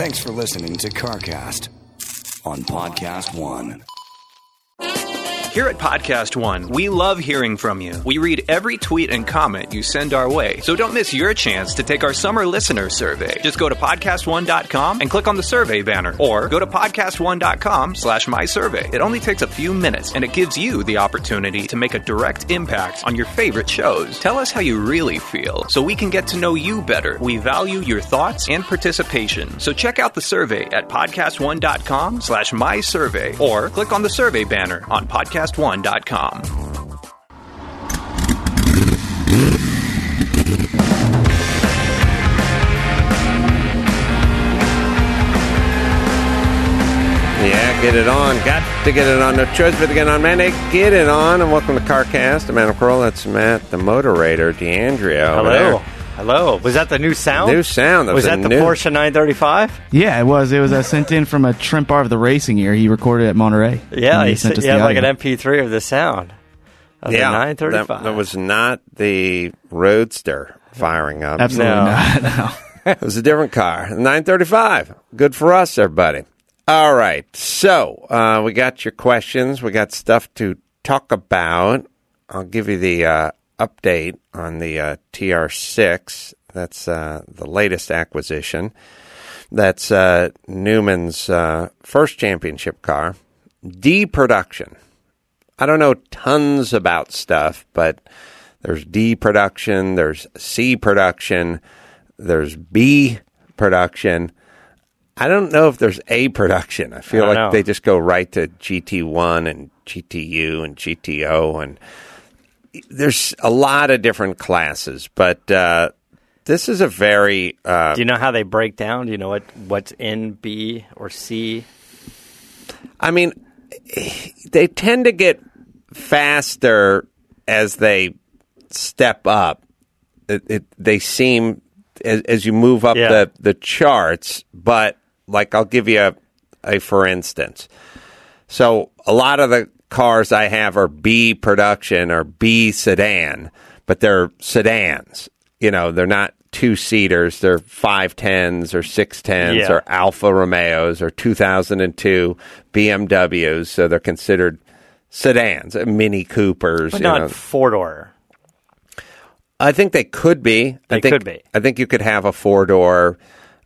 Thanks for listening to CarCast on Podcast One. Here at Podcast One, we love hearing from you. We read every tweet and comment you send our way, so don't miss your chance to take our summer listener survey. Just go to podcastone.com and click on the survey banner, or go to podcastone.com/mysurvey. It only takes a few minutes, and it gives you the opportunity to make a direct impact on your favorite shows. Tell us how you really feel, so we can get to know you better. We value your thoughts and participation, so check out the survey at podcastone.com/mysurvey, or click on the survey banner on podcastone.com. Yeah, get it on. Got to get it on. No choice but to get on. Man, get it on. And welcome to CarCast. I'm Adam Carolla. That's Matt, the Moderator, D'Andrea. Hello. Hello. Was that the new sound? New sound. Was that the Porsche 935? Yeah, it was. It was sent in from a Trent Barr of the racing year. He recorded at Monterey. Yeah, he sent like an MP3 of the sound of the 935. That was not the Roadster firing up. Absolutely not. No. It was a different car. The 935. Good for us, everybody. All right. So we got your questions. We got stuff to talk about. I'll give you the update on the TR6. That's the latest acquisition. That's Newman's first championship car. D production. I don't know tons about stuff, but there's D production, there's C production, there's B production. I don't know if there's A production. I feel like they just go right to GT1 and GTU and GTO, and there's a lot of different classes, but this is a very... Do you know how they break down? Do you know what's in B or C? I mean, they tend to get faster as they step up. They seem, as you move up the charts, but like I'll give you a for instance. So a lot of the cars I have are B production or B sedan, but they're sedans. You know, they're not two-seaters. They're 510s or 610s or Alfa Romeos or 2002 BMWs. So they're considered sedans, Mini Coopers. But not four-door. I think they could be. They could be. I think you could have a four-door.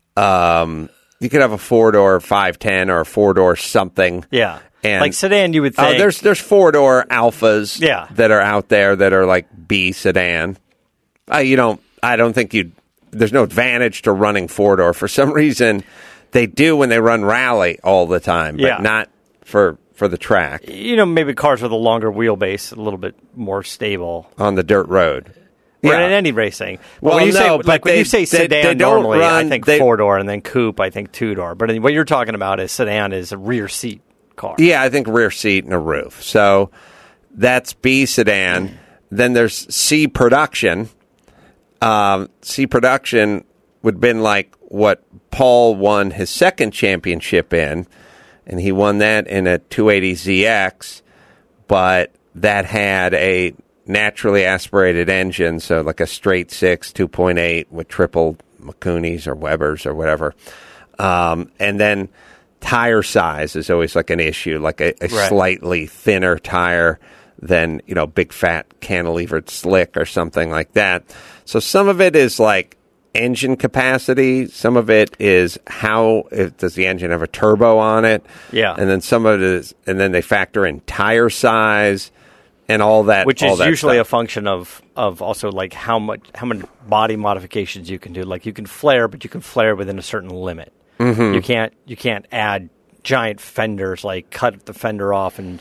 You could have a four-door 510 or a four-door something. Yeah. And, like sedan, you would think. There's four-door Alphas that are out there that are like B sedan. I don't think there's no advantage to running four-door. For some reason, they do when they run rally all the time, but not for the track. Maybe cars with a longer wheelbase, a little bit more stable. On the dirt road. Or in any racing. But Well, when you no, say, when you say sedan, normally run, I think four-door, and then coupe, I think two-door. But what you're talking about is sedan is a rear seat car. Yeah, I think rear seat and a roof. So that's B sedan. Then there's C production. C production would have been like what Paul won his second championship in, and he won that in a 280ZX, but that had a naturally aspirated engine, so like a straight six 2.8 with triple Makunis or Webers or whatever. And then tire size is always like an issue, like a slightly thinner tire than, big fat cantilevered slick or something like that. So some of it is like engine capacity. Some of it is does the engine have a turbo on it? Yeah. And then some of it is, and then they factor in tire size and all that. Which is usually stuff. a function of also like how many body modifications you can do. Like you can flare, but you can flare within a certain limit. Mm-hmm. You can't add giant fenders, like cut the fender off and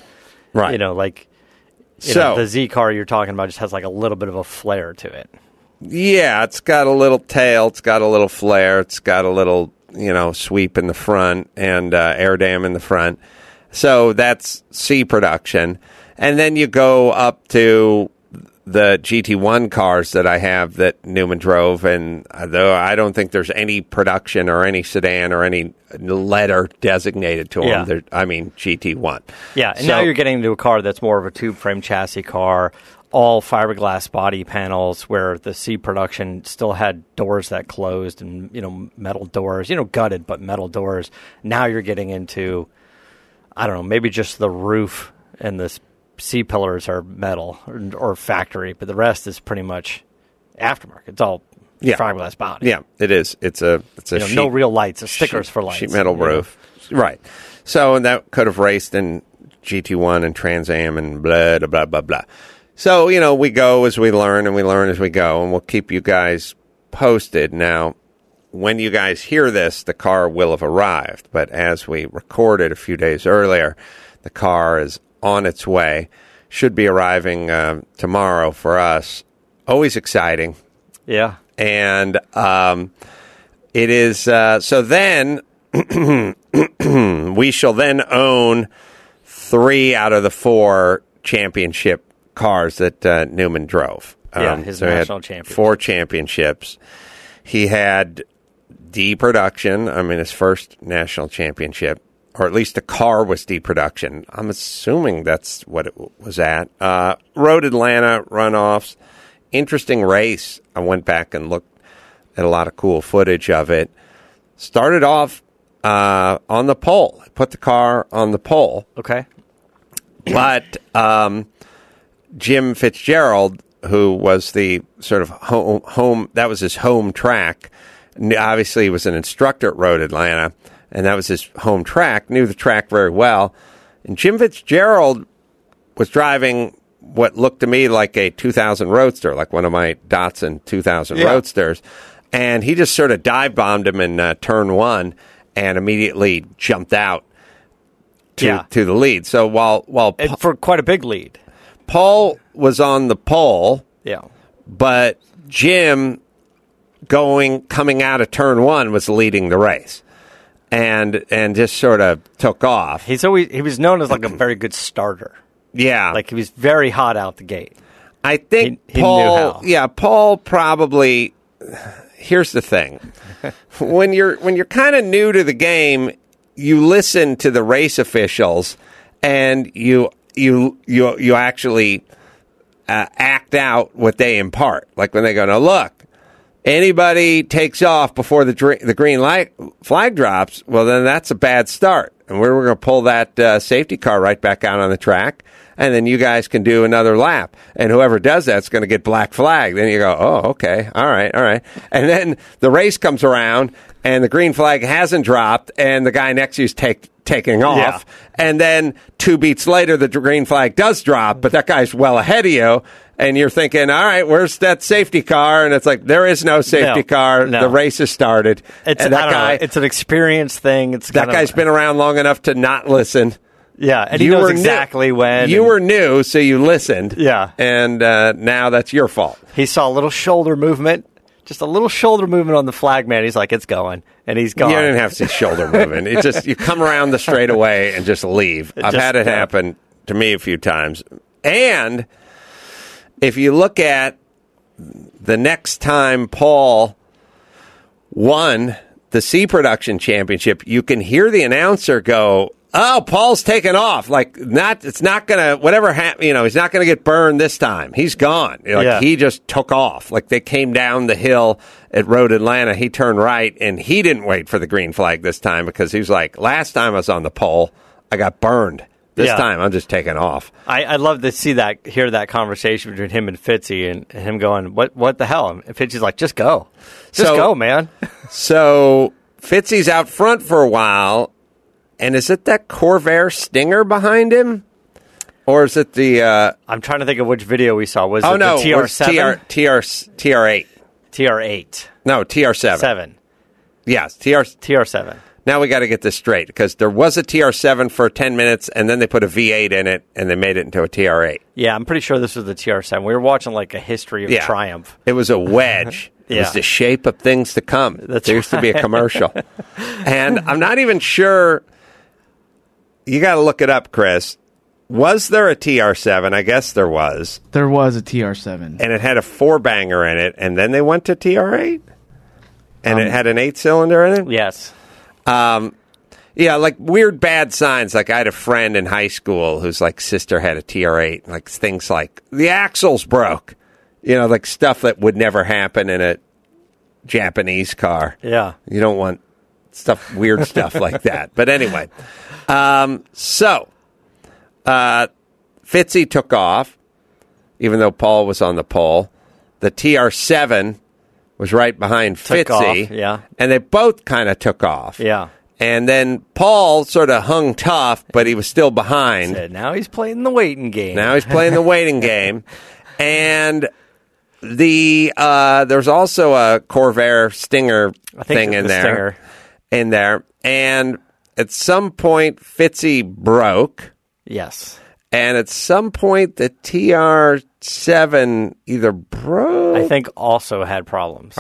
the Z car you're talking about just has like a little bit of a flare to it. Yeah, it's got a little tail, it's got a little flare, it's got a little, sweep in the front and air dam in the front. So that's C production. And then you go up to the GT1 cars that I have that Newman drove, and though I don't think there's any production or any sedan or any letter designated to them, I mean GT1. Yeah, and now you're getting into a car that's more of a tube frame chassis car, all fiberglass body panels where the C production still had doors that closed and, metal doors, gutted, but metal doors. Now you're getting into, I don't know, maybe just the roof and the C pillars are metal or factory, but the rest is pretty much aftermarket. It's all fiberglass body. Yeah, it is. It's a sheet, no real lights, stickers for lights. Sheet metal roof. Right. So that could have raced in GT1 and Trans Am and blah, blah, blah, blah. So, we go as we learn and we learn as we go, and we'll keep you guys posted. Now, when you guys hear this, the car will have arrived. But as we recorded a few days earlier, the car is on its way. Should be arriving tomorrow for us. Always exciting. Yeah. And it is, so then we shall then own 3 out of the 4 championship cars that Newman drove. His national championship. 4 championships. He had D production, his first national championship, or at least the car was D production. I'm assuming that's what it was at. Road Atlanta runoffs. Interesting race. I went back and looked at a lot of cool footage of it. Started off on the pole. Put the car on the pole. Okay. But Jim Fitzgerald, who was the sort of home, that was his home track. Obviously, he was an instructor at Road Atlanta, and that was his home track, knew the track very well. And Jim Fitzgerald was driving what looked to me like a 2000 Roadster, like one of my Datsun 2000 Roadsters. And he just sort of dive bombed him in turn 1 and immediately jumped out to the lead. So while for quite a big lead. Paul was on the pole, but Jim coming out of turn 1 was leading the race. And just sort of took off. He was known as like a very good starter. Yeah. Like he was very hot out the gate. I think he Paul knew how. Yeah, Paul probably. Here's the thing. when you're kind of new to the game, you listen to the race officials and you actually act out what they impart. Like when they go, "Now look, anybody takes off before the green flag drops, well, then that's a bad start. And we're going to pull that safety car right back out on the track, and then you guys can do another lap. And whoever does that's going to get black flag." Then you go, "Oh, okay, all right." And then the race comes around, and the green flag hasn't dropped, and the guy next to you is taking off. And then 2 beats later, the green flag does drop, but that guy's well ahead of you. And you're thinking, all right, where's that safety car? And it's like, there is no safety car. No. The race has started. It's an experience thing. That guy's been around long enough to not listen. Yeah, and he knows exactly when. You were new, so you listened. Yeah. And now that's your fault. He saw a little shoulder movement. Just a little shoulder movement on the flag, man. He's like, it's going. And he's gone. You didn't have to see shoulder movement. It just, you come around the straightaway and just leave. I've had it happen to me a few times. And if you look at the next time Paul won the C Production Championship, you can hear the announcer go, "Oh, Paul's taken off. It's not going to, whatever happened, he's not going to get burned this time. He's gone." He just took off. Like they came down the hill at Road Atlanta. He turned right, and he didn't wait for the green flag this time because he was like, "Last time I was on the pole, I got burned. This time, I'm just taking off." I'd love to hear that conversation between him and Fitzy, and him going, "What the hell?" And Fitzy's like, "Just go. Go, man." So Fitzy's out front for a while. And is it that Corvair Stinger behind him? Or is it the... I'm trying to think of which video we saw. Was it the TR7? TR8. TR8. No, TR7. 7. Yes, TR7. Now we got to get this straight, because there was a TR7 for 10 minutes, and then they put a V8 in it, and they made it into a TR8. Yeah, I'm pretty sure this was the TR7. We were watching like a history of Triumph. It was a wedge. It was the shape of things to come. There used to be a commercial. And I'm not even sure... You got to look it up, Chris. Was there a TR7? I guess there was. There was a TR7. And it had a 4-banger in it, and then they went to TR8? And it had an 8-cylinder in it? Yes. Yeah, like weird bad signs. Like I had a friend in high school whose like sister had a TR8. Like things like the axles broke. Like stuff that would never happen in a Japanese car. Yeah. You don't want weird stuff like that. But anyway, so Fitzy took off, even though Paul was on the pole. The TR7 was right behind Fitzy. Yeah. And they both kind of took off. Yeah. And then Paul sort of hung tough, but he was still behind. Now he's playing the waiting game. And there's also a Corvair Stinger thing in there. And at some point, Fitzy broke. Yes. And at some point, the TR7 either broke. I think also had problems.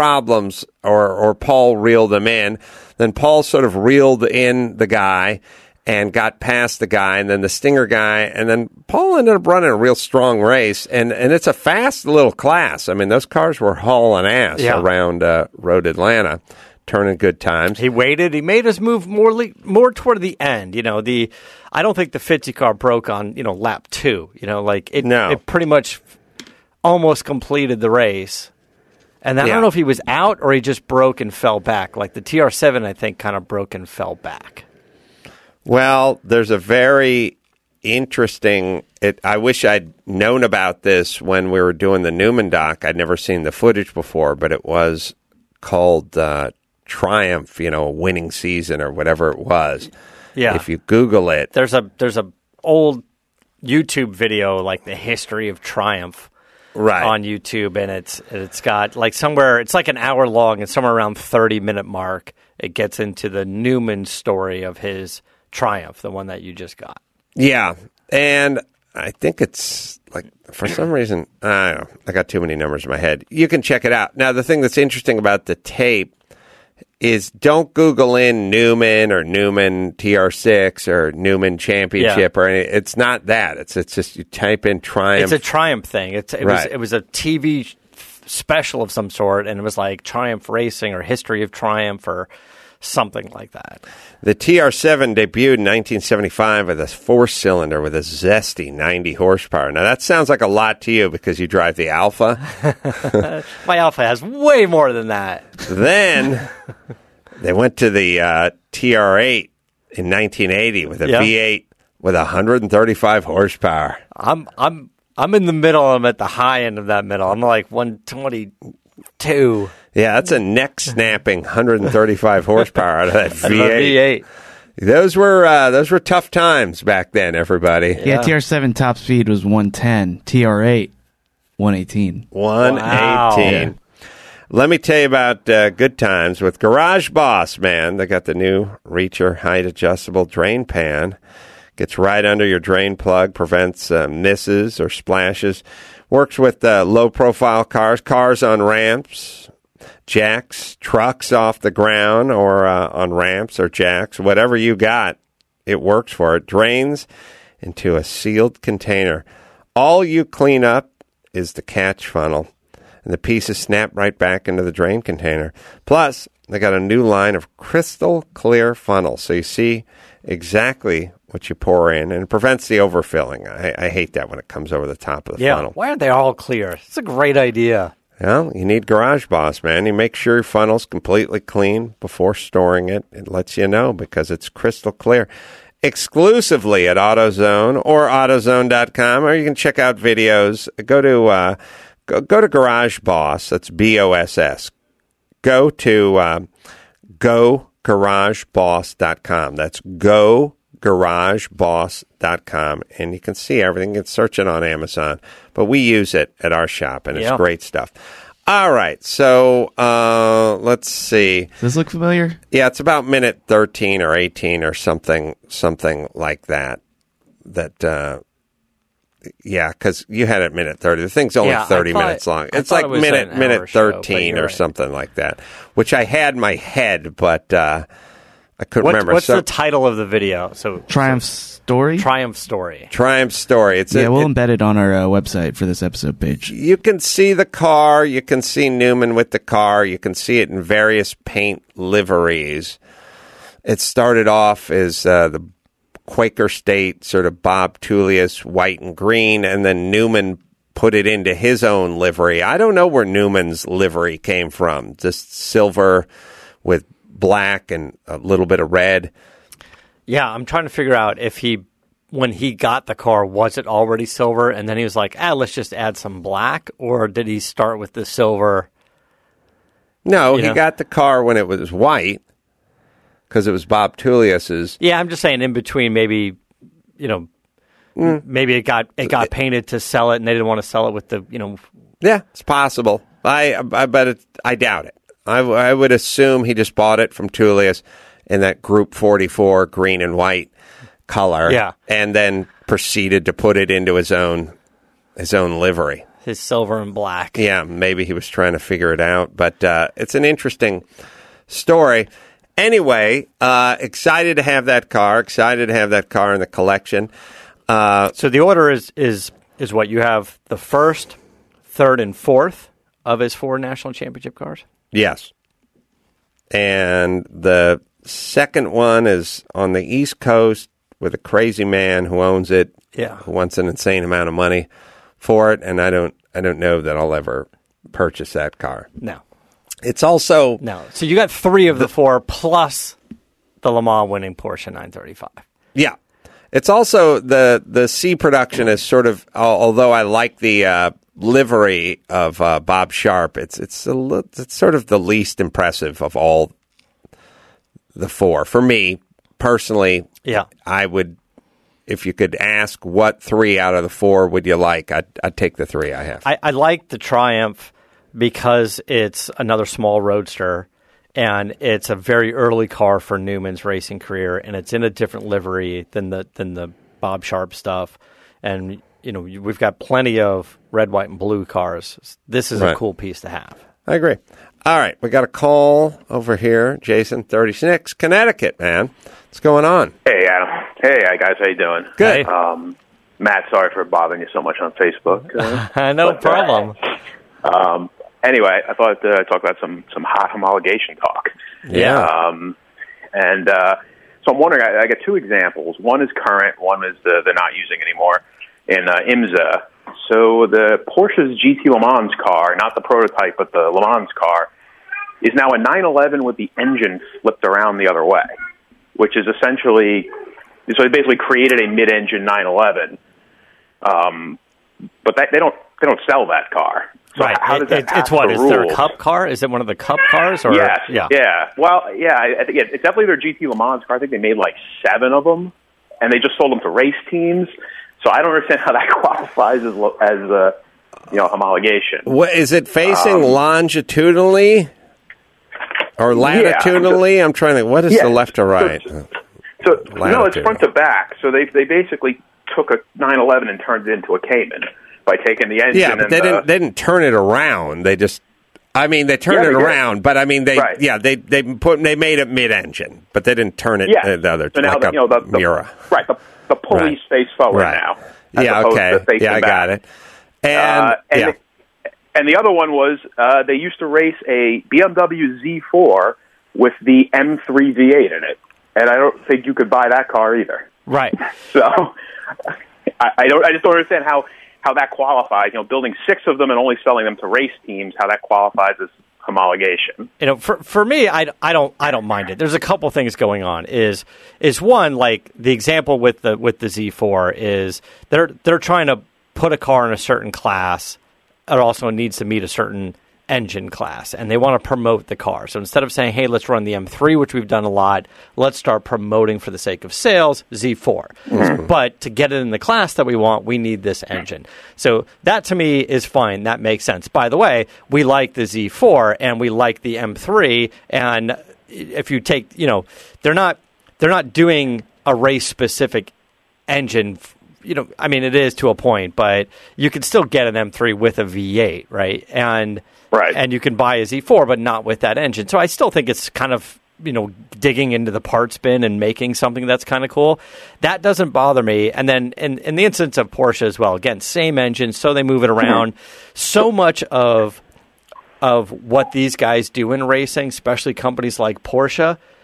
Or Paul reeled him in. Then Paul sort of reeled in the guy and got past the guy, and then the Stinger guy. And then Paul ended up running a real strong race. And it's a fast little class. I mean, those cars were hauling ass around Road Atlanta, turning good times. He waited. He made us move more toward the end. I don't think the Fitzy car broke on, lap 2. It pretty much almost completed the race. And I don't know if he was out or he just broke and fell back. Like the TR7, I think, kind of broke and fell back. Well, there's a very interesting... I wish I'd known about this when we were doing the Newman doc. I'd never seen the footage before, but it was called Triumph, a winning season or whatever it was. Yeah. If you Google it. There's a old YouTube video, like the history of Triumph. Right. On YouTube, and it's got like somewhere, it's like an hour long, and somewhere around 30-minute mark, it gets into the Newman story of his Triumph, the one that you just got. Yeah, and I think it's like, for some reason, I don't know, I got too many numbers in my head. You can check it out. Now, the thing that's interesting about the tape is don't Google in Newman or Newman TR6 or Newman Championship or anything. It's not that. It's just you type in Triumph. It's a Triumph thing. It was a TV special of some sort, and it was like Triumph Racing or History of Triumph or something like that. The TR7 debuted in 1975 with a 4-cylinder with a zesty 90 horsepower. Now, that sounds like a lot to you because you drive the Alfa. My Alfa has way more than that. Then they went to the TR8 in 1980 with a V8 with 135 horsepower. I'm in the middle. I'm at the high end of that middle. I'm like 122. Yeah, that's a neck-snapping 135 horsepower out of that V8. V8. Those were tough times back then, everybody. Yeah, TR7 top speed was 110. TR8, 118. 118. Wow. Let me tell you about good times with Garage Boss, man. They got the new Reacher height-adjustable drain pan. Gets right under your drain plug, prevents misses or splashes. Works with low-profile cars on ramps, jacks, trucks off the ground or on ramps or jacks, whatever you got, it works for it. Drains into a sealed container. All you clean up is the catch funnel, and the pieces snap right back into the drain container. Plus, they got a new line of crystal clear funnels, so you see exactly what you pour in, and it prevents the overfilling. I hate that when it comes over the top of the funnel. Why aren't they all clear? It's a great idea. Well, you need Garage Boss, man. You make sure your funnel's completely clean before storing it. It lets you know because it's crystal clear. Exclusively at AutoZone or AutoZone.com, or you can check out videos. Go to Garage Boss. That's BOSS. Go to GoGarageBoss.com. That's GoGarageBoss.com, and you can see everything. You can search it on Amazon, but we use it at our shop, and it's great stuff. All right, so let's see. Does this look familiar? Yeah, it's about minute 13 or 18 or something like that. Yeah, because you had it at minute 30. The thing's only 30 minutes long. It's like minute 13 or something like that, which I had in my head, but I couldn't remember. What's the title of the video? Triumph Story? Triumph Story. Triumph Story. We'll embed it on our website for this episode page. You can see the car. You can see Newman with the car. You can see it in various paint liveries. It started off as the Quaker State, sort of Bob Tullius, white and green, and then Newman put it into his own livery. I don't know where Newman's livery came from, just silver with black and a little bit of red. Yeah, I'm trying to figure out if when he got the car, was it already silver? And then he was like, let's just add some black? Or did he start with the silver? No, he got the car when it was white because it was Bob Tullius's. Yeah, I'm just saying in between maybe, maybe it got painted to sell it and they didn't want to sell it with the, Yeah, it's possible. I doubt it. I would assume he just bought it from Tullius in that Group 44 green and white color, and then proceeded to put it into his own livery. His silver and black. Yeah, maybe he was trying to figure it out, but it's an interesting story. Anyway, excited to have that car. Excited to have that car in the collection. So the order is what you have: the first, third, and fourth of his 4 national championship cars. Yes, and the second one is on the East Coast with a crazy man who owns it. Yeah, who wants an insane amount of money for it, and I don't know that I'll ever purchase that car. No. It's also... No. So you got 3 of the 4 plus the Le Mans winning Porsche 935. Yeah. It's also the C production is sort of, although I like the livery of Bob Sharp, it's sort of the least impressive of all the 4. For me, personally, I would... If you could ask what 3 out of the 4 would you like, I'd take the 3 I have. I like the Triumph because it's another small roadster, and it's a very early car for Newman's racing career, and it's in a different livery than the Bob Sharp stuff. And we've got plenty of red, white, and blue cars. This is a cool piece to have. I agree. All right, we got a call over here. Jason, 36, Connecticut, man. What's going on? Hey, Adam. Hey, guys. How you doing? Good. Matt, sorry for bothering you so much on Facebook. No problem. Anyway, I thought I'd talk about some hot homologation talk. Yeah. So I'm wondering, I got 2 examples. One is current, one is they're not using anymore in IMSA. So the Porsche's GT Le Mans car, not the prototype, but the Le Mans car, is now a 911 with the engine flipped around the other way, which is essentially, so they basically created a mid-engine 911, but they don't sell that car. So right. How does that it's what? Is there a Cup car? Is it one of the Cup cars? Or yes. Yeah. Well, yeah. I think it's definitely their GT Le Mans car. I think they made like 7 of them, and they just sold them to race teams. So I don't understand how that qualifies as homologation. What, is it facing longitudinally or latitudinally? Yeah. I'm trying to. What is the left or right? So no, it's front to back. So they basically took a 911 and turned it into a Cayman by taking the engine. Yeah, but they didn't turn it around. They just. I mean, they turned it around, but I mean, they made it mid-engine, but they didn't turn it the other. So now like the Miura. Right, the pulleys face forward now. Yeah, okay. Yeah, I got it. And the other one was they used to race a BMW Z4 with the M3 V8 in it, and I don't think you could buy that car either. Right. So I just don't understand how that qualifies. Building 6 of them and only selling them to race teams, how that qualifies as homologation. For me, I don't mind it. There's a couple things going on. Is one, like the example with the Z4 is they're trying to put a car in a certain class. It also needs to meet a certain engine class, and they want to promote the car. So instead of saying, hey, let's run the M3, which we've done a lot, let's start promoting for the sake of sales Z4. Mm-hmm. But to get it in the class that we want, we need this engine. So that to me is fine. That makes sense. By the way, we like the Z4 and we like the M3, and if you take, they're not doing a race specific engine. I mean, it is to a point, but you can still get an M3 with a V8, right? And you can buy a Z4, but not with that engine. So I still think it's kind of, digging into the parts bin and making something that's kind of cool. That doesn't bother me. And then in the instance of Porsche as well, again, same engine, so they move it around. So much of what these guys do in racing, especially companies like Porsche,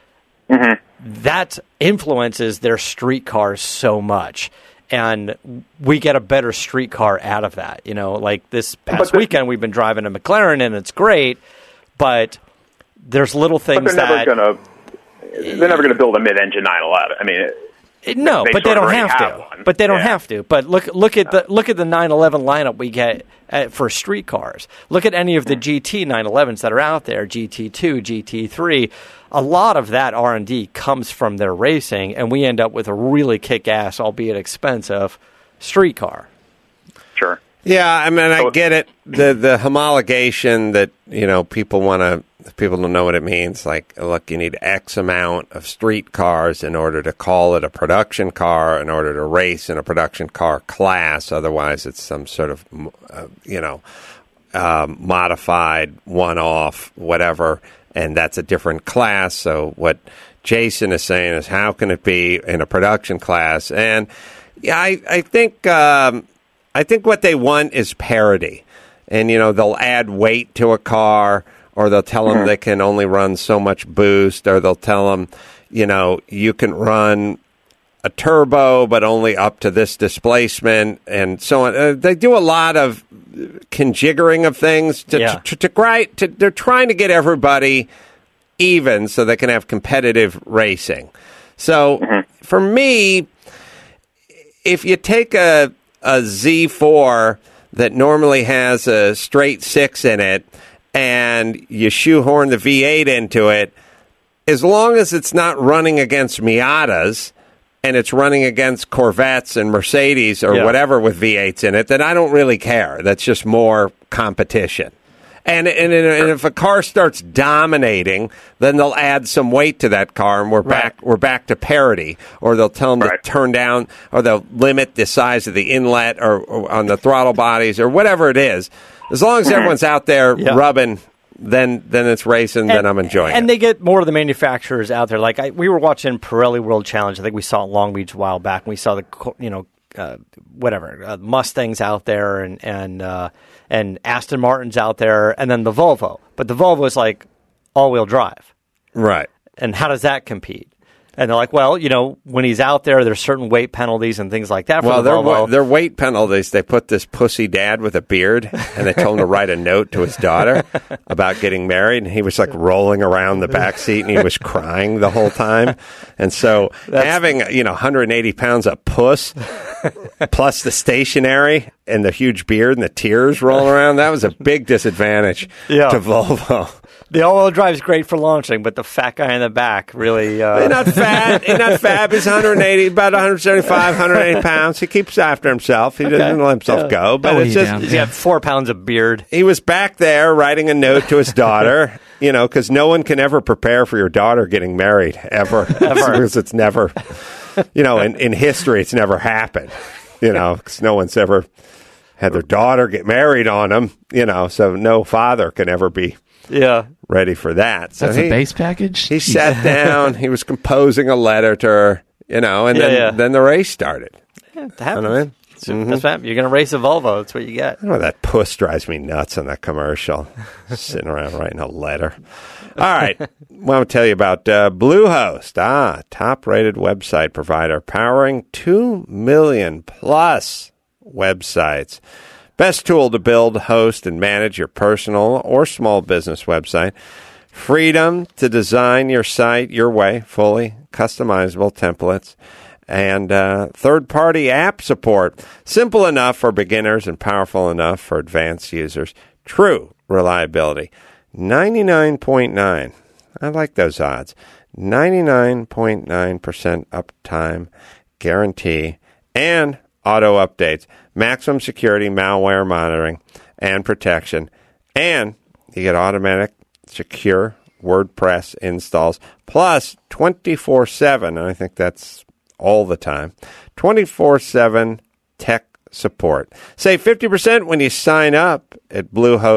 that influences their street cars so much. And we get a better street car out of that. You know, like this past weekend, we've been driving a McLaren, and it's great, but there's little things they're never going to build a mid-engine 911. I mean, no, but they don't have to. But they don't have to. But look at the 911 lineup we get for street cars. Look at any of the GT 911s that are out there, GT2, GT3. A lot of that R&D comes from their racing, and we end up with a really kick-ass, albeit expensive, street car. Sure. Yeah, I mean, I get it. The homologation that, you know, people don't know what it means. Like, look, you need X amount of street cars in order to call it a production car, in order to race in a production car class. Otherwise, it's some sort of, modified, one-off, whatever, and that's a different class. So what Jason is saying is, how can it be in a production class? And yeah, I think what they want is parity. And, you know, they'll add weight to a car, or they'll tell them they can only run so much boost, or they'll tell them, you know, you can run a turbo, but only up to this displacement, and so on. They do a lot of conjiggering of things they're trying to get everybody even so they can have competitive racing. So for me, if you take a Z4 that normally has a straight 6 in it, and you shoehorn the V8 into it, as long as it's not running against Miatas and it's running against Corvettes and Mercedes or whatever with V8s in it, then I don't really care. That's just more competition. And if a car starts dominating, then they'll add some weight to that car, and we're back to parity. Or they'll tell them to turn down, or they'll limit the size of the inlet or on the throttle bodies or whatever it is. As long as everyone's out there rubbing, then it's racing. Then I'm enjoying it. And they get more of the manufacturers out there. Like we were watching Pirelli World Challenge. I think we saw it in Long Beach a while back. And we saw the Mustangs out there and Aston Martin's out there, and then the Volvo. But the Volvo is like all-wheel drive. Right. And how does that compete? And they're like, well, you know, when he's out there, there's certain weight penalties and things like that for the Volvo. Their weight penalties, they put this pussy dad with a beard, and they told him to write a note to his daughter about getting married, and he was like rolling around the back seat, and he was crying the whole time. And so having, 180 pounds of puss plus the stationary and the huge beard and the tears rolling around, that was a big disadvantage to Volvo. The all-wheel drive is great for launching, but the fat guy in the back really... He's not fat. He's 180, about 175, 180 pounds. He keeps after himself. He doesn't let himself go. But it's just... He's got 4 pounds of beard. He was back there writing a note to his daughter, because no one can ever prepare for your daughter getting married, ever. Because it's never... in history, it's never happened, because no one's ever had their daughter get married on them, so no father can ever be ready for that. So that's a base package? He sat down, he was composing a letter to her, and then the race started. Yeah, it happens. That's what you're going to race a Volvo. That's what you get. That puss drives me nuts on that commercial. Sitting around writing a letter. All right. Well, I'll tell you about Bluehost. Top-rated website provider powering 2 million plus websites. Best tool to build, host, and manage your personal or small business website. Freedom to design your site your way, fully customizable templates. And third-party app support. Simple enough for beginners and powerful enough for advanced users. True reliability. 99.9. I like those odds. 99.9% uptime guarantee and auto updates. Maximum security, malware monitoring, and protection. And you get automatic, secure WordPress installs. Plus 24/7, and I think that's all the time, 24/7 tech support. Save 50% when you sign up at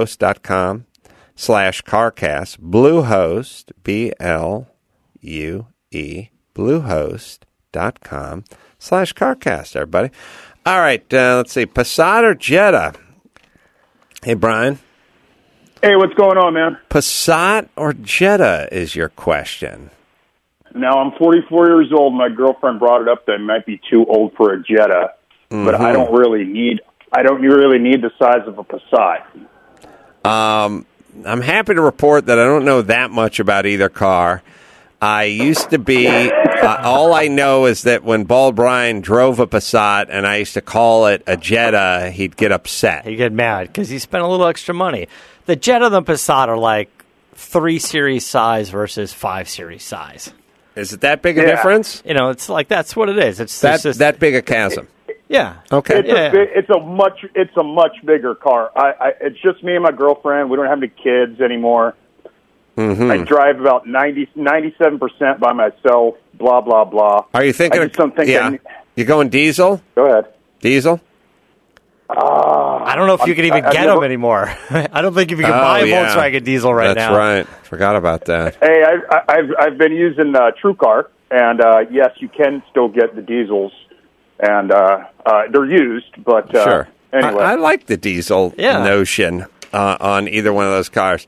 bluehost.com/carcast. Bluehost, B-L-U-E, bluehost.com/carcast, everybody. All right, let's see. Passat or Jetta? Hey, Brian. Hey, what's going on, man? Passat or Jetta is your question. Now I'm 44 years old. My girlfriend brought it up that I might be too old for a Jetta, but I don't really need the size of a Passat. I'm happy to report that I don't know that much about either car. I used to be, all I know is that when Bald Brian drove a Passat and I used to call it a Jetta, he'd get upset. He'd get mad because he spent a little extra money. The Jetta and the Passat are like 3 Series size versus 5 Series size. Is it that big a difference? You know, it's like that's what it is. It's that big a chasm. Yeah. Okay. It's a much bigger car. It's just me and my girlfriend. We don't have any kids anymore. Mm-hmm. I drive about 97% by myself. Blah blah blah. Are you thinking? You going diesel? Go ahead. Diesel. I don't know if you can even get them anymore. I don't think if you can buy a Volkswagen diesel now. That's right. Forgot about that. Hey, I've been using TrueCar, and yes, you can still get the diesels, and they're used, but sure. Anyway, I like the diesel notion on either one of those cars.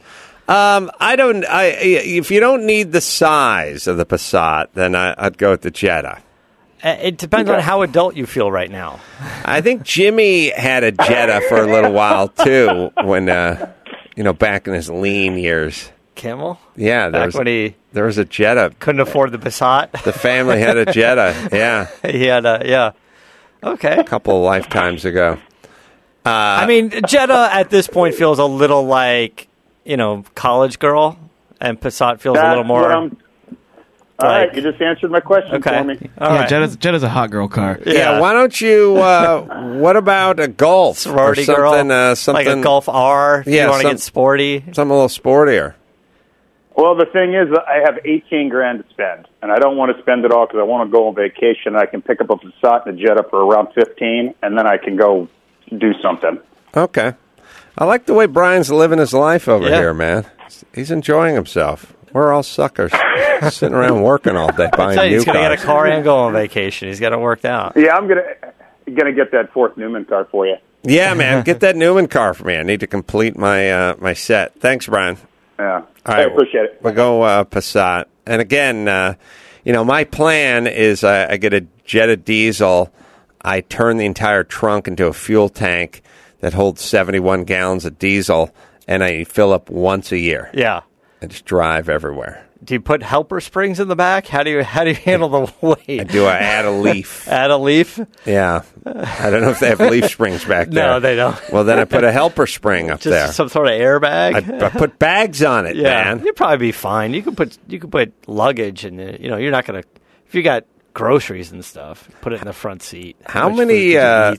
If you don't need the size of the Passat, then I'd go with the Jetta. It depends on how adult you feel right now. I think Jimmy had a Jetta for a little while too, when back in his lean years. Kimmel? Yeah, there was a Jetta. Couldn't afford the Passat. The family had a Jetta. Yeah, he had Okay, a couple of lifetimes ago. I mean, Jetta at this point feels a little like college girl, and Passat feels a little more. All right, you just answered my question for me. Right. Jetta's a hot girl car. Yeah, why don't you? What about a Golf? Sorority or something, girl, something like a Golf R. If you want to get sporty, something a little sportier. Well, the thing is, I have $18,000 to spend, and I don't want to spend it all because I want to go on vacation. I can pick up a Passat and a Jetta for around $15,000, and then I can go do something. Okay, I like the way Brian's living his life over here, man. He's enjoying himself. We're all suckers, sitting around working all day buying new cars. He's going to get a car and go on vacation. He's got it worked out. Yeah, I'm gonna get that fourth Newman car for you. Yeah, man, get that Newman car for me. I need to complete my my set. Thanks, Brian. Yeah, all right, I appreciate it. We'll go Passat, and again, my plan is I get a Jetta diesel. I turn the entire trunk into a fuel tank that holds 71 gallons of diesel, and I fill up once a year. Yeah. I just drive everywhere. Do you put helper springs in the back? How do you handle the weight? I add a leaf. Add a leaf? Yeah. I don't know if they have leaf springs back there. No, they don't. Well, then I put a helper spring up there. Just some sort of airbag? I put bags on it, man. You'd probably be fine. You could put luggage and you're not going to, if you got groceries and stuff, put it in the front seat. How many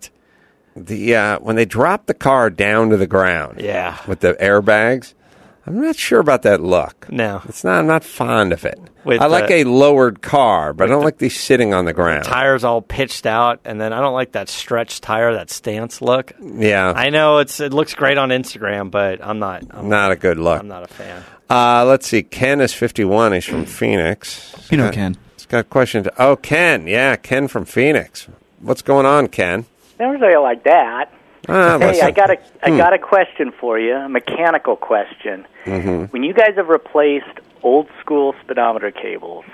when they drop the car down to the ground with the airbags, I'm not sure about that look. No. I'm not fond of it. I like a lowered car, but I don't like these sitting on the ground. Tires all pitched out, and then I don't like that stretched tire, that stance look. Yeah. I know it looks great on Instagram, but I'm not a good look. I'm not a fan. Let's see. Ken is 51. He's from Phoenix. Ken. He's got a question. Ken. Yeah, Ken from Phoenix. What's going on, Ken? Never say it like that. Hey, listen. I got a question for you, a mechanical question. Mm-hmm. When you guys have replaced old school speedometer cables,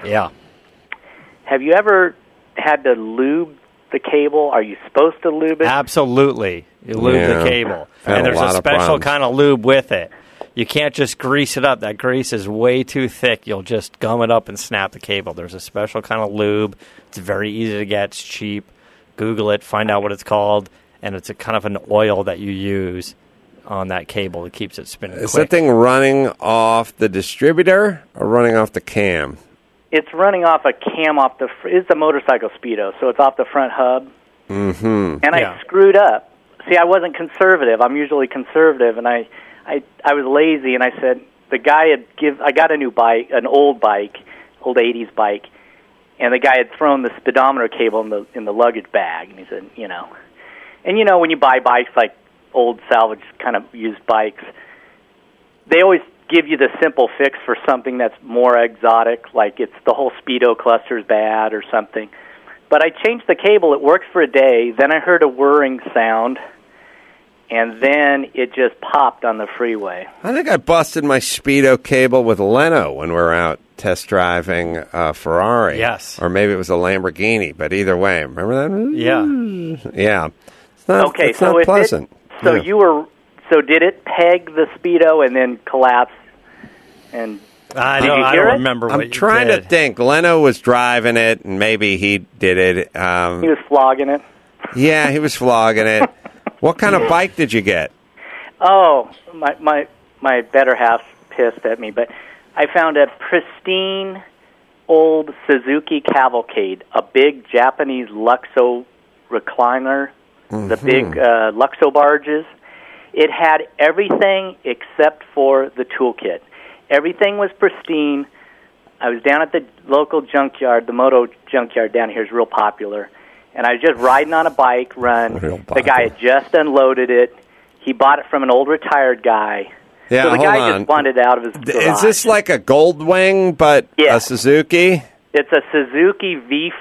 have you ever had to lube the cable? Are you supposed to lube it? Absolutely. You lube the cable. And there's a special kind of lube with it. You can't just grease it up. That grease is way too thick. You'll just gum it up and snap the cable. There's a special kind of lube. It's very easy to get. It's cheap. Google it. Find out what it's called. And it's a kind of an oil that you use on that cable that keeps it spinning Is quick. that thing running off the distributor or running off the cam? It's running off a cam off the. It's a motorcycle speedo, so it's off the front hub. Mm-hmm. And I screwed up. See, I wasn't conservative. I'm usually conservative, and I was lazy, and I said the guy I got a new bike, an old 80s bike, and the guy had thrown the speedometer cable in the luggage bag, and he said, And when you buy bikes, like old salvage kind of used bikes, they always give you the simple fix for something that's more exotic, like it's the whole speedo cluster is bad or something. But I changed the cable. It worked for a day. Then I heard a whirring sound, and then it just popped on the freeway. I think I busted my Speedo cable with Leno when we were out test driving a Ferrari. Yes. Or maybe it was a Lamborghini, but either way. Remember that? Yeah. Yeah. It's not, Okay, it's so not if pleasant. So Yeah. So did it peg the Speedo and then collapse? And I Did you don't hear it? remember what I'm you trying did. to think. Leno was driving it, and maybe he did it. he was flogging it. Yeah, he was flogging it. What kind of bike did you get? Oh, my better half pissed at me, but I found a pristine old Suzuki Cavalcade, a big Japanese Luxo recliner, the big Luxo barges. It had everything except for the toolkit. Everything was pristine. I was down at the local junkyard. The moto junkyard down here is real popular. And I was just riding on a bike run. The guy had just unloaded it. He bought it from an old retired guy. Yeah, so the hold guy on. just wanted it out of his garage. Is this like a Goldwing, but Yeah. a Suzuki? It's a Suzuki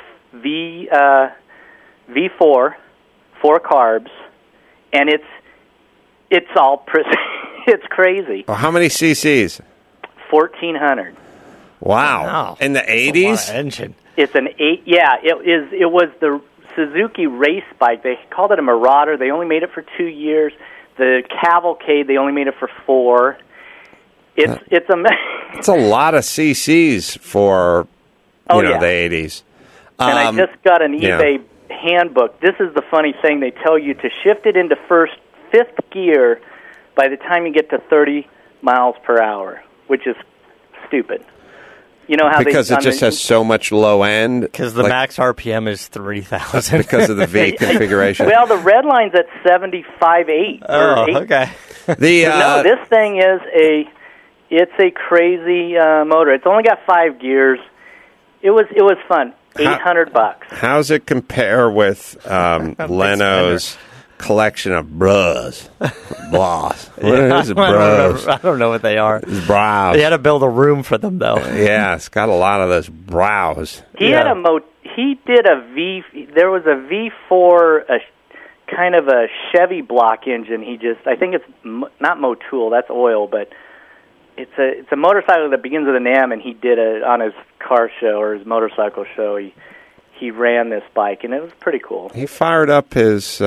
V4, 4 carbs, and it's all it's crazy. Well, how many cc's? 1,400. Wow. Wow. In the That's a lot 80s? of engine. It's an 8. Yeah, it was the Suzuki race bike. They called it a Marauder. They only made it for 2 years. The Cavalcade, they only made it for 4. It's It's a lot of cc's for Oh, the yeah. 80s. And I just got an yeah. eBay handbook. This is the funny thing. They tell you to shift it into fifth gear by the time you get to 30 miles per hour, which is stupid. You know how Because it just has so much low end. Because the max RPM is 3,000. Because of the V configuration. Well, the red line's at 75.8. Oh, or 8. okay. No, this thing is it's a crazy motor. It's only got 5 gears. It was fun. $800. How's it compare with Leno's collection of bras? Bras. What is it, bras? I don't know what they are. It's brows. They had to build a room for them, though. Yeah, it's got a lot of those brows. He had he did a V. There was a V4, a kind of a Chevy block engine. I think it's not Motul. That's oil, but it's a motorcycle that begins with an M, and he did it on his car show or his motorcycle show. He ran this bike, and it was pretty cool. He fired up his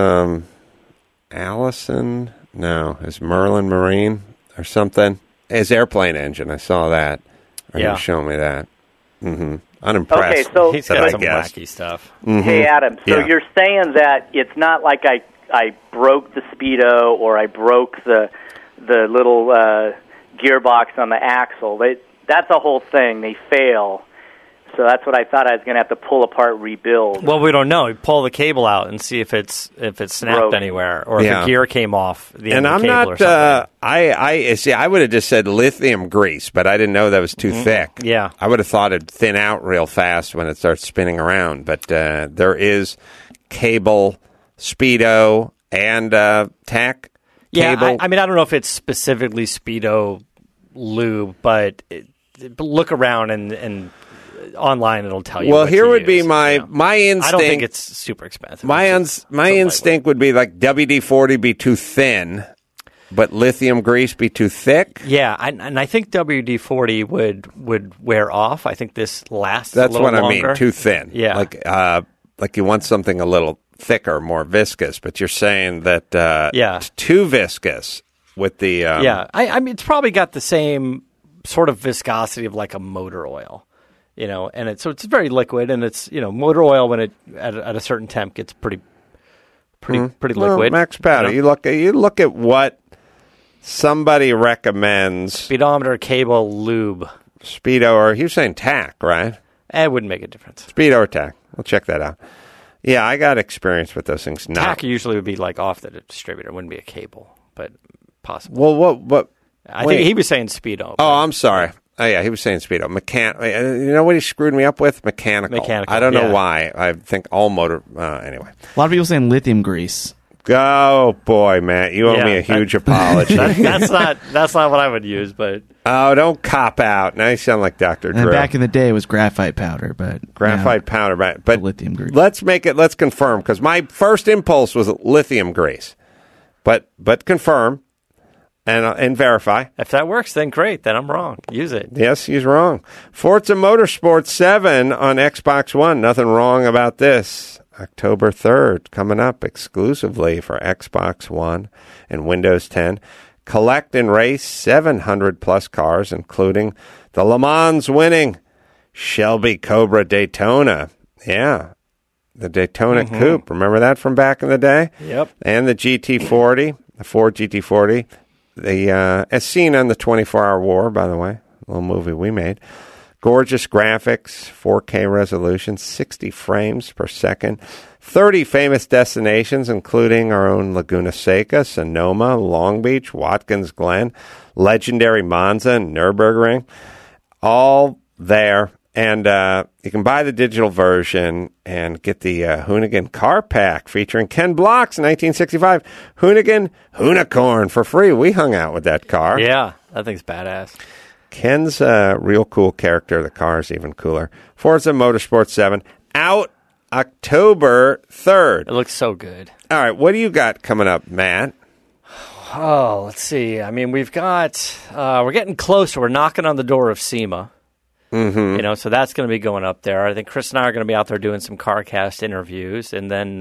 his Merlin Marine or something. His airplane engine. I saw that. He was showing me that. Mm-hmm. Unimpressed. Okay, so He's got some guess. wacky stuff. Mm-hmm. Hey, Adam, so Yeah. you're saying that it's not like I broke the Speedo or I broke the little gearbox on the axle. That's a whole thing. They fail. So that's what I thought I was going to have to pull apart, rebuild. Well, we don't know. We pull the cable out and see if it's snapped Broke. anywhere or if Yeah. the gear came off the And end of I'm the cable not. or something. I would have just said lithium grease, but I didn't know that was too thick. Yeah. I would have thought it'd thin out real fast when it starts spinning around. But there is cable, Speedo, and tack Yeah, cable. I mean, I don't know if it's specifically Speedo lube, but look around and online it'll tell you. Well, what here to would be use, my you know. my instinct. I don't think it's super expensive. my It's just my so instinct would be like WD-40 be too thin, but lithium grease be too thick. lightweight. Yeah, and I think WD-40 would wear off. I think this lasts. That's a little what I longer. mean. Too thin. Yeah. Like you want something a little thicker, more viscous. But you're saying that it's too viscous with the Yeah, I mean, it's probably got the same sort of viscosity of like a motor oil, you know, and it's very liquid, and it's, you know, motor oil when it at a certain temp gets pretty Well, liquid. Max Powder. you know? You look at what somebody recommends. Speedometer, cable, lube. Speedo, or he was saying tack, right? It wouldn't make a difference. Speedo or tack. We'll check that out. Yeah, I got experience with those things. Now, Tack usually would be like off the distributor. It wouldn't be a cable, but possible. well, what? I think he was saying Speedo. Oh, I'm sorry. Oh, yeah, he was saying Speedo. You know what he screwed me up with? Mechanical. I don't know yeah. why. I think all motor. Anyway. A lot of people saying lithium grease. Oh, boy, Matt. You owe Yeah, me a huge apology. that's not what I would use, but Oh, don't cop out. Now you sound like Dr. And Drew. back in the day, it was graphite powder, but Graphite powder. But lithium grease. Let's confirm, because my first impulse was lithium grease. but confirm and verify. If that works, then great. Then I'm wrong. Use it. Yes, he's wrong. Forza Motorsport 7 on Xbox One. Nothing wrong about this. October 3rd, coming up exclusively for Xbox One and Windows 10. Collect and race 700-plus cars, including the Le Mans winning Shelby Cobra Daytona. Yeah, the Daytona Coupe. Remember that from back in the day? Yep. And the GT40, the Ford GT40. As seen on the 24-Hour War, by the way, a little movie we made. Gorgeous graphics, 4K resolution, 60 frames per second, 30 famous destinations, including our own Laguna Seca, Sonoma, Long Beach, Watkins Glen, legendary Monza, and Nürburgring, all there. And you can buy the digital version and get the Hoonigan Car Pack featuring Ken Block's 1965 Hoonigan Hoonicorn for free. We hung out with that car. Yeah, that thing's badass. Ken's a real cool character. The car is even cooler. Forza Motorsport 7, out October 3rd. It looks so good. All right, what do you got coming up, Matt? Oh, let's see. I mean, we've got, we're getting closer. We're knocking on the door of SEMA. Mm-hmm. You know, so that's going to be going up there. I think Chris and I are going to be out there doing some CarCast interviews. And then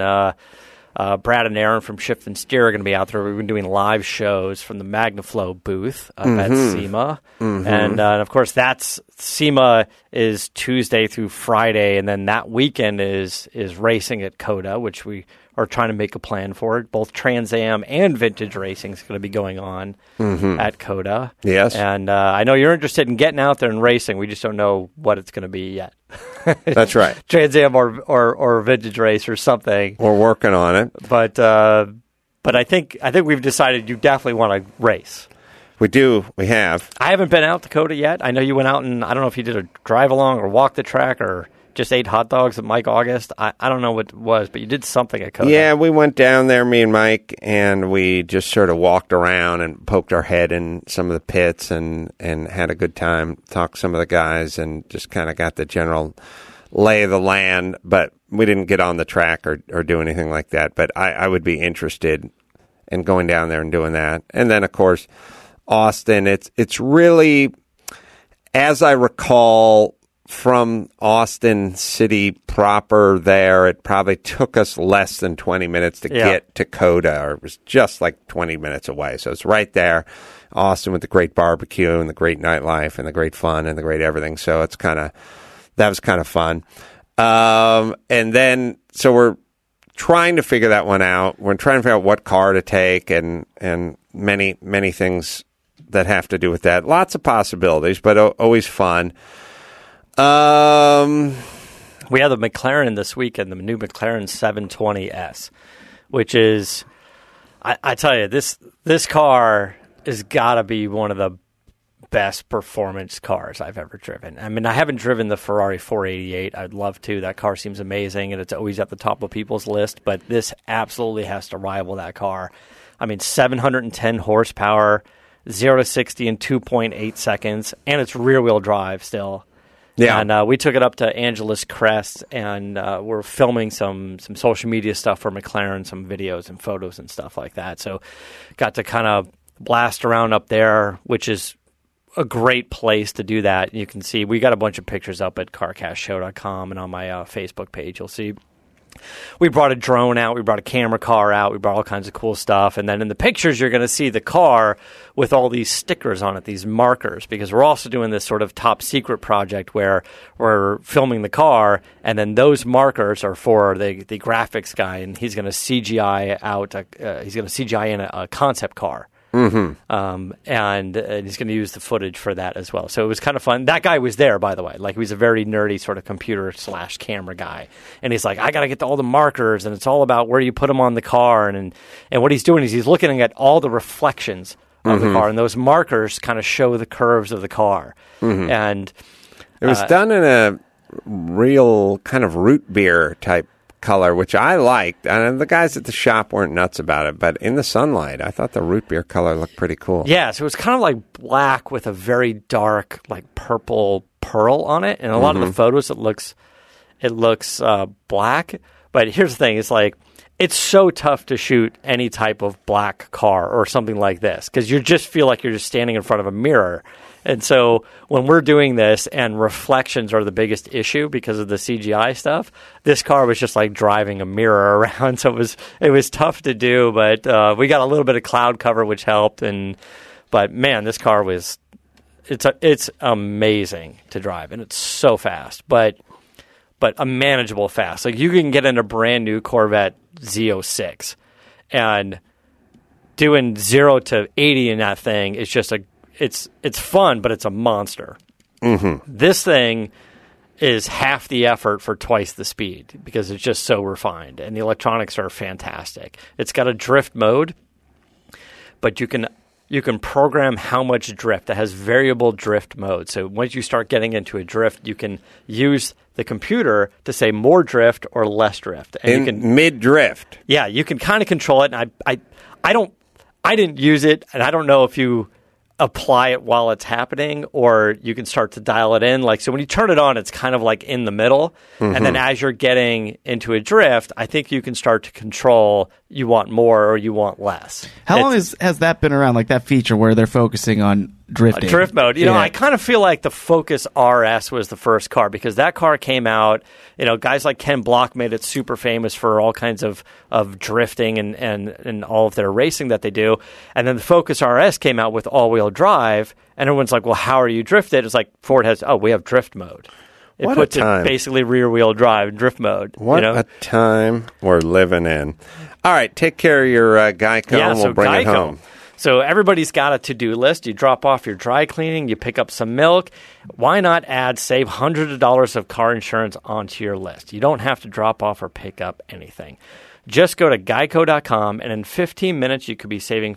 Brad and Aaron from Shift and Steer are going to be out there. We've been doing live shows from the MagnaFlow booth up at SEMA. Mm-hmm. And, of course, SEMA is Tuesday through Friday. And then that weekend is racing at COTA, which we are trying to make a plan for it. Both Trans Am and vintage racing is going to be going on at COTA. Yes. And I know you're interested in getting out there and racing. We just don't know what it's going to be yet. That's right. Trans Am or vintage race or something. We're working on it. But I think we've decided you definitely want to race. We do. We have. I haven't been out to COTA yet. I know you went out and I don't know if you did a drive along or walk the track or just ate hot dogs at Mike August. I don't know what it was, but you did something at COTA. Yeah, we went down there, me and Mike, and we just sort of walked around and poked our head in some of the pits and had a good time, talked to some of the guys, and just kind of got the general lay of the land. But we didn't get on the track or do anything like that. But I would be interested in going down there and doing that. And then, of course, Austin, it's really, as I recall, from Austin City proper there, it probably took us less than 20 minutes to get to COTA, or it was just like 20 minutes away. So it's right there, Austin, with the great barbecue and the great nightlife and the great fun and the great everything. So that was kind of fun. And then, so we're trying to figure that one out. We're trying to figure out what car to take and many, many things that have to do with that. Lots of possibilities, but always fun. We have the McLaren this weekend, the new McLaren 720S, which is, I tell you, this car has got to be one of the best performance cars I've ever driven. I mean, I haven't driven the Ferrari 488. I'd love to. That car seems amazing, and it's always at the top of people's list, but this absolutely has to rival that car. I mean, 710 horsepower, 0 to 60 in 2.8 seconds, and it's rear-wheel drive still. Yeah. And we took it up to Angeles Crest, and we're filming some social media stuff for McLaren, some videos and photos and stuff like that. So got to kind of blast around up there, which is a great place to do that. You can see we got a bunch of pictures up at carcastshow.com and on my Facebook page. You'll see we brought a drone out, we brought a camera car out, we brought all kinds of cool stuff. And then in the pictures, you're going to see the car with all these stickers on it, these markers, because we're also doing this sort of top secret project where we're filming the car, and then those markers are for the graphics guy, and he's going to CGI out, he's going to CGI in a concept car. Mm-hmm. And he's going to use the footage for that as well. So it was kind of fun. That guy was there, by the way. Like, he was a very nerdy sort of computer/camera guy. And he's like, I got to get to all the markers, and it's all about where you put them on the car. And what he's doing is he's looking at all the reflections of the car, and those markers kind of show the curves of the car. Mm-hmm. And it was done in a real kind of root beer type color, which I liked. And the guys at the shop weren't nuts about it, but in the sunlight, I thought the root beer color looked pretty cool. Yeah, so it was kind of like black with a very dark, like purple pearl on it. And a lot of the photos, it looks black. But here's the thing: it's like it's so tough to shoot any type of black car or something like this because you just feel like you're just standing in front of a mirror. And so when we're doing this and reflections are the biggest issue because of the CGI stuff, this car was just like driving a mirror around. So it was tough to do, but we got a little bit of cloud cover, which helped. But man, this car it's amazing to drive, and it's so fast, but a manageable fast. Like you can get in a brand new Corvette Z06 and doing 0 to 80 in that thing is just it's fun, but it's a monster. Mm-hmm. This thing is half the effort for twice the speed because it's just so refined, and the electronics are fantastic. It's got a drift mode, but you can program how much drift. It has variable drift mode. So once you start getting into a drift, you can use the computer to say more drift or less drift. And you can mid-drift. Yeah, you can kind of control it. And I didn't use it, and I don't know if you apply it while it's happening or you can start to dial it in. Like, so when you turn it on, it's kind of like in the middle. Mm-hmm. And then as you're getting into a drift, I think you can start to control you want more or you want less. How long has that been around, like that feature where they're focusing on drifting? Drift mode. You know, I kind of feel like the Focus RS was the first car because that car came out, guys like Ken Block made it super famous for all kinds of drifting and all of their racing that they do. And then the Focus RS came out with all-wheel drive, and everyone's like, well, how are you drifted? It's like Ford we have drift mode. It what puts a time. It basically rear-wheel drive, drift mode. What a time we're living in. All right, take care of your Geico, and we'll bring it home. So everybody's got a to-do list. You drop off your dry cleaning, you pick up some milk. Why not save hundreds of dollars of car insurance onto your list? You don't have to drop off or pick up anything. Just go to geico.com, and in 15 minutes, you could be saving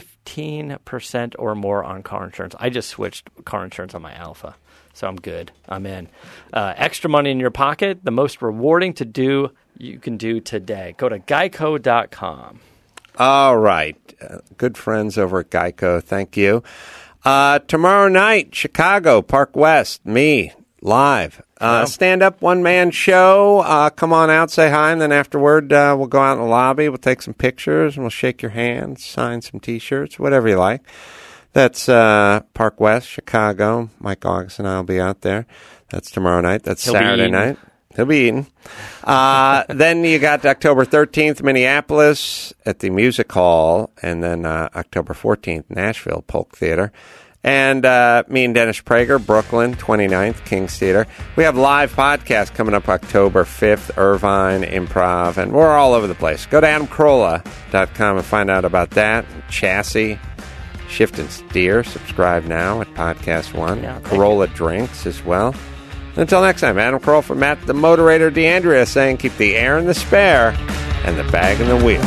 15% or more on car insurance. I just switched car insurance on my Alpha, so I'm good. I'm in. Extra money in your pocket, the most rewarding to do you can do today. Go to geico.com. All right. Good friends over at Geico. Thank you. Tomorrow night, Chicago, Park West, me, live. Stand-up one-man show. Come on out, say hi, and then afterward we'll go out in the lobby. We'll take some pictures, and we'll shake your hand, sign some T-shirts, whatever you like. That's Park West, Chicago. Mike August and I will be out there. That's tomorrow night. That's Saturday night. He'll be eating. Then you got October 13th, Minneapolis at the Music Hall, and then October 14th, Nashville, Polk Theater. And me and Dennis Prager, Brooklyn, 29th, King's Theater. We have live podcasts coming up October 5th, Irvine, Improv, and we're all over the place. Go to adamcarolla.com and find out about that. Chassis, Shift and Steer, subscribe now at Podcast One. Yeah, Corolla Drinks as well. Until next time, Adam Carolla for Matt the Moderator DeAndrea saying keep the air in the spare and the bag in the wheel.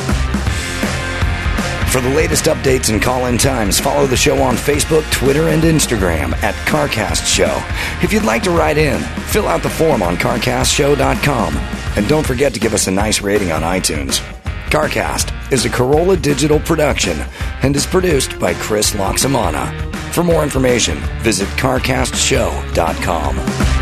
For the latest updates and call-in times, follow the show on Facebook, Twitter, and Instagram at CarCast Show. If you'd like to write in, fill out the form on CarCastShow.com. And don't forget to give us a nice rating on iTunes. CarCast is a Corolla Digital production and is produced by Chris Loxamana. For more information, visit CarCastShow.com.